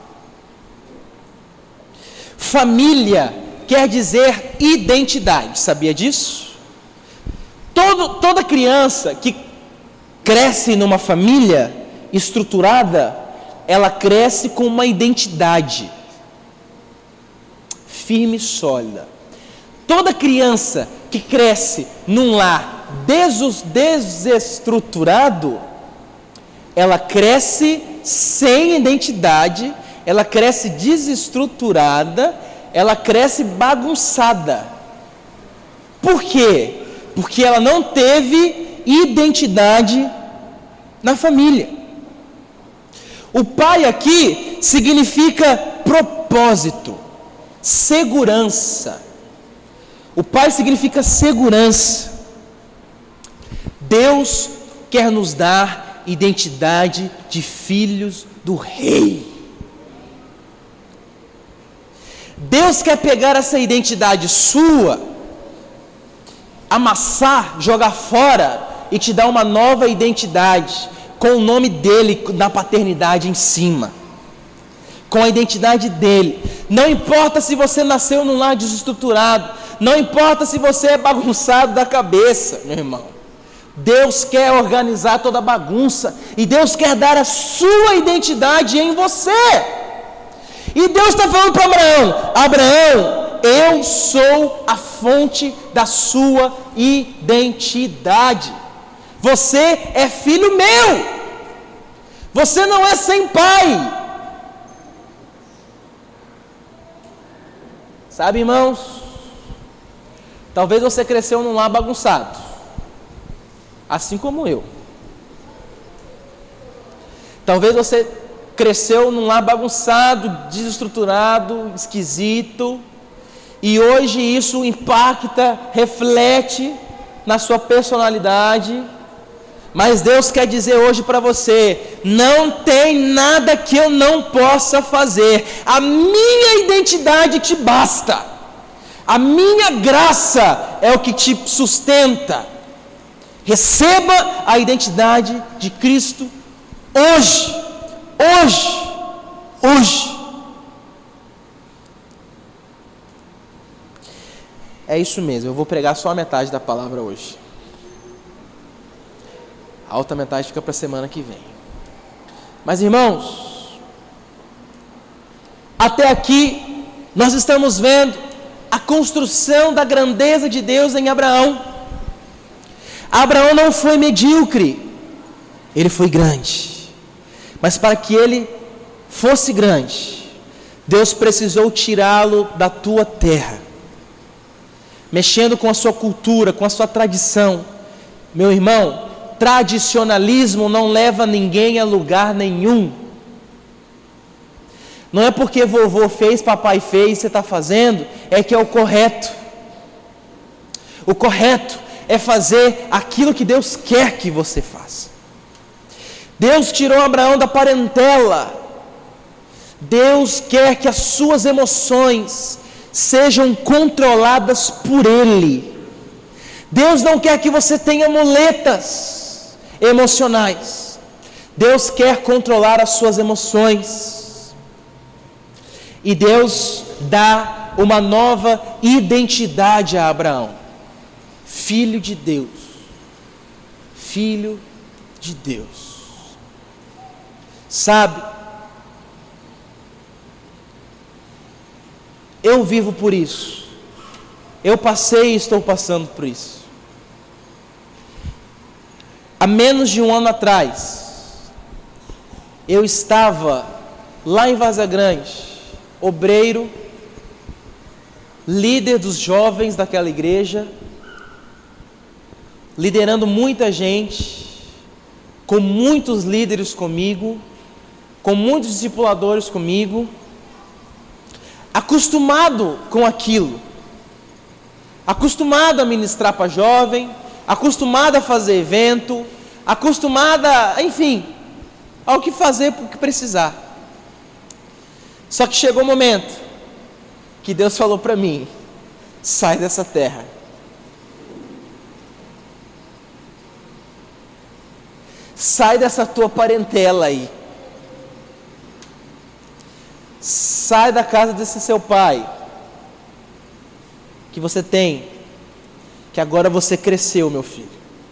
[SPEAKER 1] Família quer dizer identidade, sabia disso? Todo, toda criança que cresce numa família estruturada, ela cresce com uma identidade firme e sólida. Toda criança que cresce num lar desus, desestruturado, ela cresce sem identidade, ela cresce desestruturada, ela cresce bagunçada. Por quê? Porque ela não teve identidade na família. O pai aqui significa propósito, segurança. O pai significa segurança. Deus quer nos dar identidade de filhos do rei. Deus quer pegar essa identidade sua, amassar, jogar fora e te dar uma nova identidade, com o nome dele na paternidade em cima, com a identidade dele. Não importa se você nasceu num lar desestruturado, não importa se você é bagunçado da cabeça, meu irmão. Deus quer organizar toda a bagunça e Deus quer dar a sua identidade em você. E Deus está falando para Abraão: Abraão, eu sou a fonte da sua identidade. Você é filho meu. Você não é sem pai. Sabe, irmãos? Talvez você cresceu num lar bagunçado, assim como eu. Talvez você cresceu num lar bagunçado, desestruturado, esquisito, e hoje isso impacta, reflete na sua personalidade. Mas Deus quer dizer hoje para você: não tem nada que eu não possa fazer, a minha identidade te basta, a minha graça é o que te sustenta. Receba a identidade de Cristo hoje, hoje, hoje. É isso mesmo, eu vou pregar só a metade da palavra hoje. A outra metade fica para a semana que vem. Mas, irmãos, até aqui nós estamos vendo a construção da grandeza de Deus em Abraão. Abraão não foi medíocre, ele foi grande. Mas para que ele fosse grande, Deus precisou tirá-lo da tua terra, mexendo com a sua cultura, com a sua tradição. Meu irmão, tradicionalismo não leva ninguém a lugar nenhum. Não é porque vovô fez, papai fez, você está fazendo, é que é o correto. O correto é fazer aquilo que Deus quer que você faça. Deus tirou Abraão da parentela. Deus quer que as suas emoções sejam controladas por Ele. Deus não quer que você tenha muletas emocionais. Deus quer controlar as suas emoções. E Deus dá uma nova identidade a Abraão: filho de Deus. Filho de Deus. Sabe, eu vivo por isso. Eu passei e estou passando por isso. Há menos de um ano atrás, eu estava lá em Várzea Grande, obreiro, líder dos jovens daquela igreja, liderando muita gente, com muitos líderes comigo, com muitos discipuladores comigo, acostumado com aquilo, acostumado a ministrar para jovem, acostumada a fazer evento, acostumada, enfim, ao que fazer, o que precisar. Só que chegou o momento que Deus falou para mim: sai dessa terra. Sai dessa tua parentela aí. Sai da casa desse seu pai que você tem, que agora você cresceu, meu filho.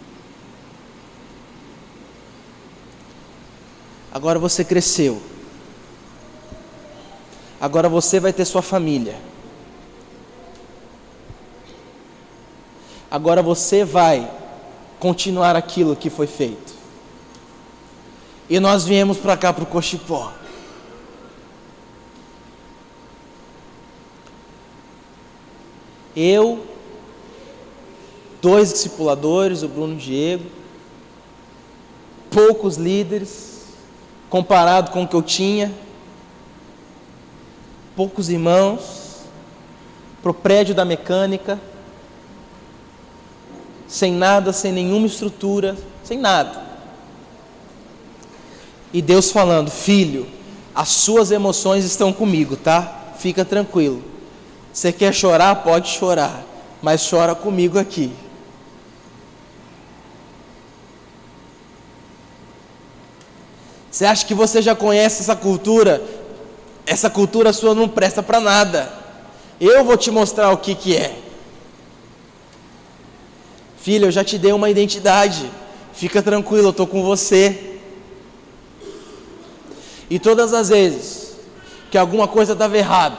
[SPEAKER 1] Agora você cresceu. Agora você vai ter sua família. Agora você vai continuar aquilo que foi feito. E nós viemos para cá, para o Cochipó. Eu, dois discipuladores, o Bruno e o Diego, poucos líderes, comparado com o que eu tinha, poucos irmãos, para o prédio da mecânica, sem nada, sem nenhuma estrutura, sem nada. E Deus falando: filho, as suas emoções estão comigo, tá? Fica tranquilo. Você quer chorar? Pode chorar, mas chora comigo aqui. Você acha que você já conhece essa cultura? Essa cultura sua não presta para nada. Eu vou te mostrar o que que é. Filho, eu já te dei uma identidade. Fica tranquilo, eu estou com você. E todas as vezes que alguma coisa estava errado,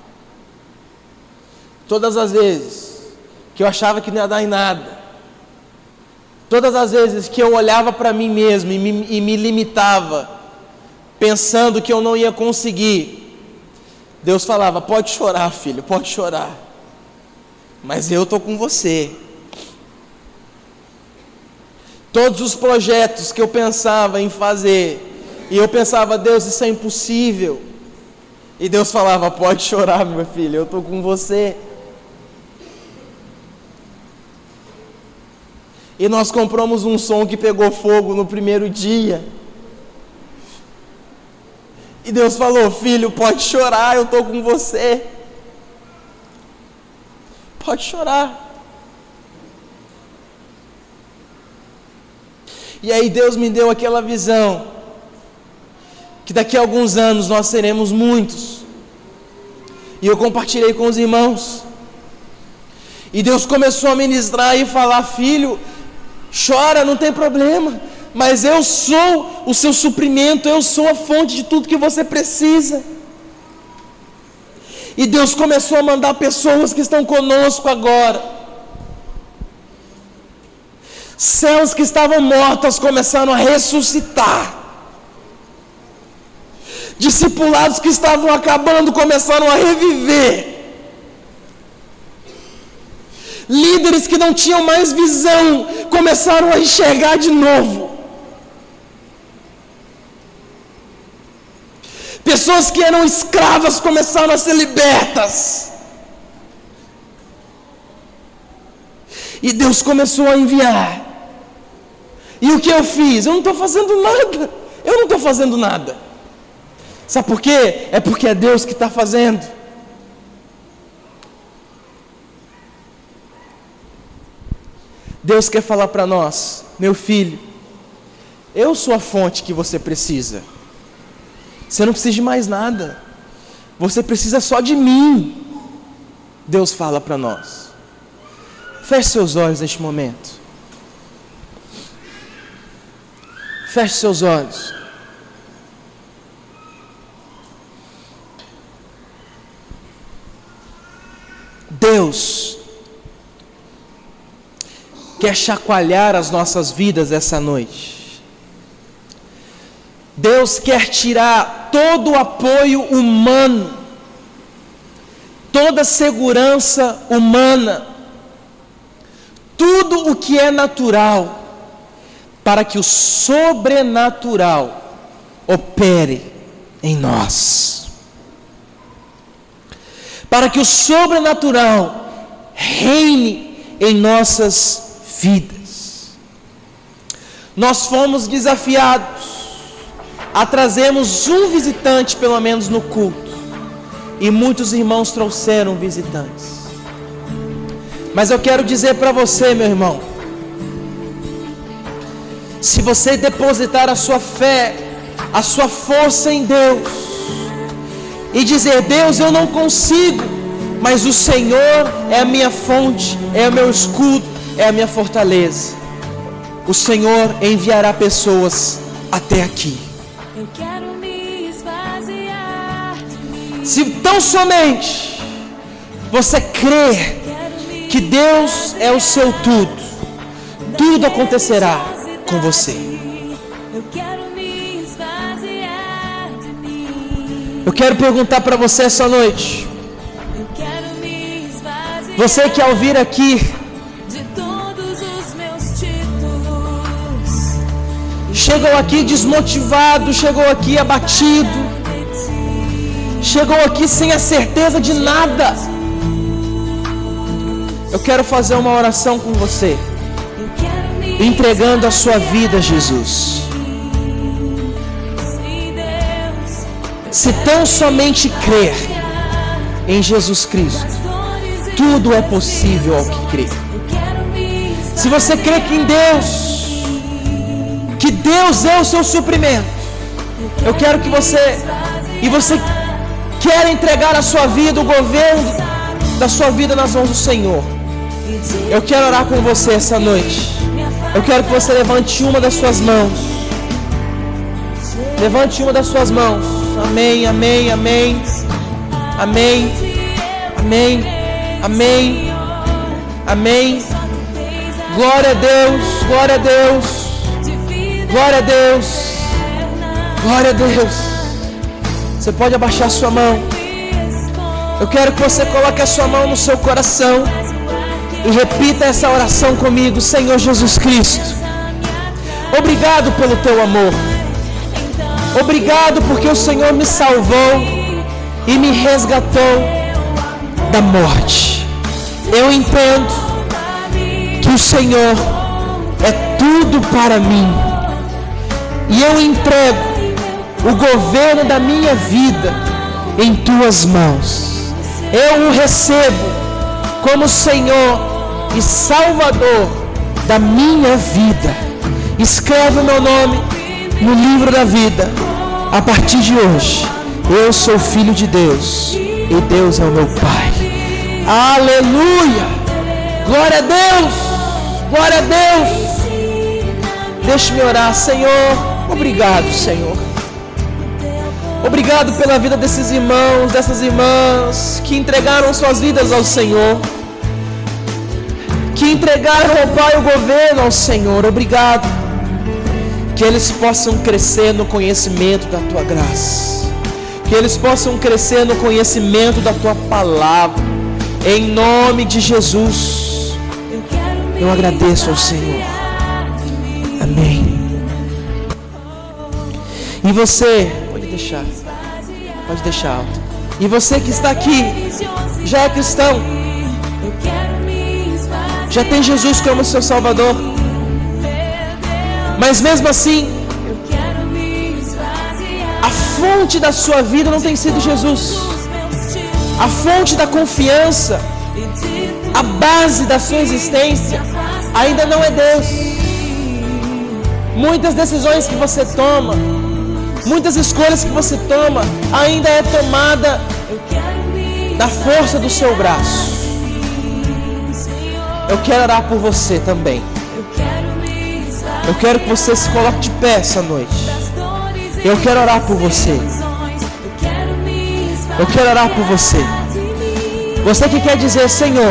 [SPEAKER 1] todas as vezes que eu achava que não ia dar em nada, todas as vezes que eu olhava para mim mesmo e me, e me limitava, pensando que eu não ia conseguir, Deus falava: pode chorar, filho, pode chorar, mas eu estou com você. Todos os projetos que eu pensava em fazer, e eu pensava: Deus, isso é impossível, e Deus falava: pode chorar, meu filho, eu estou com você. E nós compramos um som que pegou fogo no primeiro dia, e Deus falou: filho, pode chorar, eu estou com você, pode chorar. E aí Deus me deu aquela visão, que daqui a alguns anos nós seremos muitos, e eu compartilhei com os irmãos, e Deus começou a ministrar e falar: filho, chora, não tem problema, mas eu sou o seu suprimento, eu sou a fonte de tudo que você precisa. E Deus começou a mandar pessoas que estão conosco agora. Céus que estavam mortas começaram a ressuscitar. Discipulados que estavam acabando começaram a reviver. Líderes que não tinham mais visão começaram a enxergar de novo. Pessoas que eram escravas começaram a ser libertas. E Deus começou a enviar. E o que eu fiz? Eu não estou fazendo nada. Eu não estou fazendo nada. Sabe por quê? É porque é Deus que está fazendo. Deus quer falar para nós: meu filho, eu sou a fonte que você precisa. Você não precisa de mais nada. Você precisa só de mim. Deus fala para nós. Feche seus olhos neste momento. Feche seus olhos. Deus quer chacoalhar as nossas vidas essa noite. Deus quer tirar todo o apoio humano, toda a segurança humana, tudo o que é natural, para que o sobrenatural opere em nós. Para que o sobrenatural reine em nossas vidas. nós fomos desafiados a trazermos um visitante pelo menos no culto, e muitos irmãos trouxeram visitantes. Mas eu quero dizer para você, meu irmão, se você depositar a sua fé, a sua força em Deus, e dizer: Deus, eu não consigo, mas o Senhor é a minha fonte, é o meu escudo, é a minha fortaleza, o Senhor enviará pessoas até aqui.
[SPEAKER 2] Eu quero me esvaziar de mim.
[SPEAKER 1] Se tão somente você crer que Deus é o seu tudo, tudo acontecerá com você.
[SPEAKER 2] Eu quero me esvaziar de mim.
[SPEAKER 1] Eu quero perguntar para você essa noite,
[SPEAKER 2] Eu quero me esvaziar
[SPEAKER 1] você que ao vir aqui
[SPEAKER 2] de todos os meus títulos.
[SPEAKER 1] chegou aqui desmotivado, chegou aqui abatido, chegou aqui sem a certeza de nada, eu quero fazer uma oração com você,
[SPEAKER 2] Eu quero me
[SPEAKER 1] entregando a sua vida a Jesus.
[SPEAKER 2] Sim, Deus.
[SPEAKER 1] Se tão somente crer em Jesus Cristo, tudo é possível ao que crê.
[SPEAKER 2] Eu quero me
[SPEAKER 1] Se você crê que em Deus, que Deus é o seu suprimento, eu quero que você, e você quer entregar a sua vida, o governo da sua vida nas mãos do Senhor, eu quero orar com você essa noite. Eu quero que você levante uma das suas mãos. Levante uma das suas mãos. Amém, amém, amém. Amém, amém, amém, amém. Glória a Deus, glória a Deus, glória a Deus, glória a Deus. Você pode abaixar sua mão. Eu quero que você coloque a sua mão no seu coração e repita essa oração comigo. Senhor Jesus Cristo, obrigado pelo teu amor. Obrigado porque o Senhor me salvou e me resgatou da morte. Eu entendo que o Senhor é tudo para mim, e eu entrego o governo da minha vida em tuas mãos. Eu o recebo como Senhor e Salvador da minha vida. Escreve o meu nome no livro da vida. A partir de hoje, eu sou filho de Deus e Deus é o meu Pai. Aleluia! Glória a Deus! Glória a Deus! Deixe-me orar. Senhor, obrigado, Senhor. Obrigado pela vida desses irmãos, dessas irmãs que entregaram suas vidas ao Senhor, que entregaram ao Pai o governo ao Senhor. Obrigado. Que eles possam crescer no conhecimento da Tua graça, que eles possam crescer no conhecimento da Tua palavra, em nome de Jesus. Eu agradeço ao Senhor. Amém. E você, pode deixar, pode deixar alto. E você que está aqui, já é cristão, já tem Jesus como seu Salvador, mas mesmo assim, a fonte da sua vida não tem sido Jesus. A fonte da confiança, a base da sua existência ainda não é Deus. Muitas decisões que você toma, muitas escolhas que você toma, ainda é tomada da força do seu braço. Eu quero orar por você também. Eu quero que você se coloque de pé essa noite. Eu quero orar por você. Eu quero orar por você. Você que quer dizer: Senhor,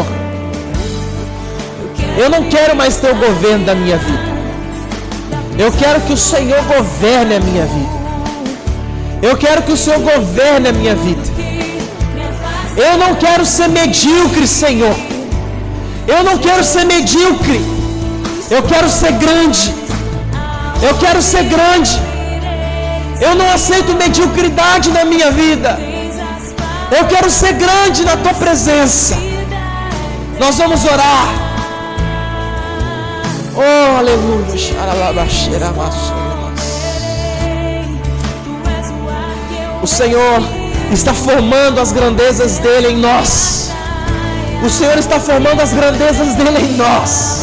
[SPEAKER 1] eu não quero mais ter o governo da minha vida. Eu quero que o Senhor governe a minha vida. Eu quero que o Senhor governe a minha vida. Eu não quero ser medíocre, Senhor. Eu não quero ser medíocre. Eu quero ser grande. Eu quero ser grande. Eu não aceito mediocridade na minha vida. Eu quero ser grande na Tua presença. Nós vamos orar. Oh, Oh, aleluia. O Senhor está formando as grandezas dele em nós. O Senhor está formando as grandezas dele em nós.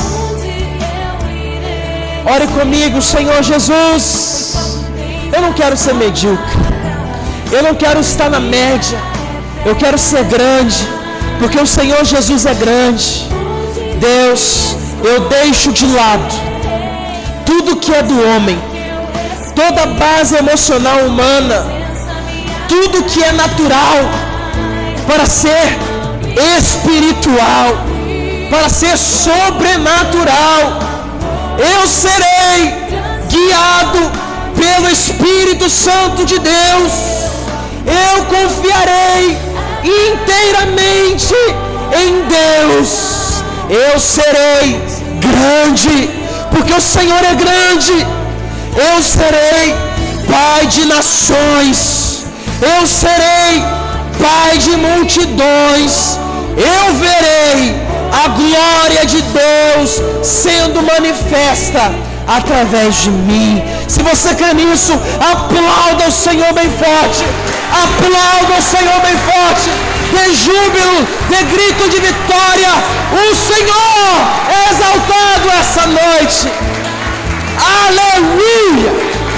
[SPEAKER 1] Ore comigo, Senhor Jesus. Eu não quero ser medíocre. Eu não quero estar na média. Eu quero ser grande, porque o Senhor Jesus é grande. Deus, eu deixo de lado tudo que é do homem, toda base emocional humana, tudo que é natural, para ser espiritual, para ser sobrenatural. Eu serei guiado pelo Espírito Santo de Deus. Eu confiarei inteiramente em Deus. Eu serei grande, porque o Senhor é grande. Eu serei pai de nações. Eu serei pai de multidões. Eu verei a glória de Deus sendo manifesta através de mim. Se você crê nisso, aplauda o Senhor bem forte. Aplauda o Senhor bem forte. Dê júbilo, dê grito de vitória. O Senhor é exaltado essa noite. Aleluia.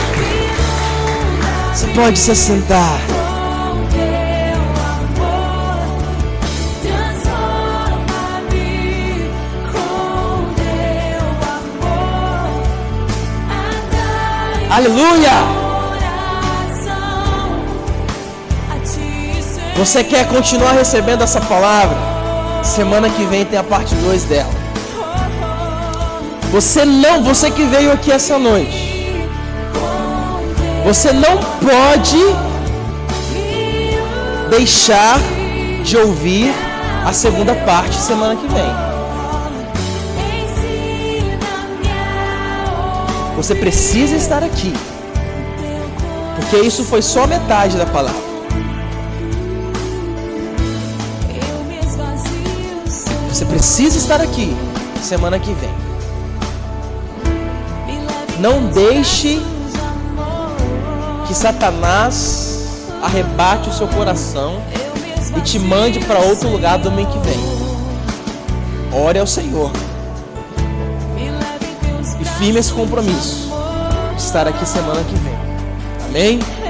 [SPEAKER 1] Você pode se sentar. Aleluia. Você quer continuar recebendo essa palavra? Semana que vem tem a parte dois dela. Você não, você que veio aqui essa noite, você não pode deixar de ouvir a segunda parte semana que vem. Você precisa estar aqui, porque isso foi só metade da palavra. Você precisa estar aqui semana que vem. Não deixe que Satanás arrebate o seu coração e te mande para outro lugar domingo que vem. Ore ao Senhor e firme esse compromisso de estar aqui semana que vem. Amém?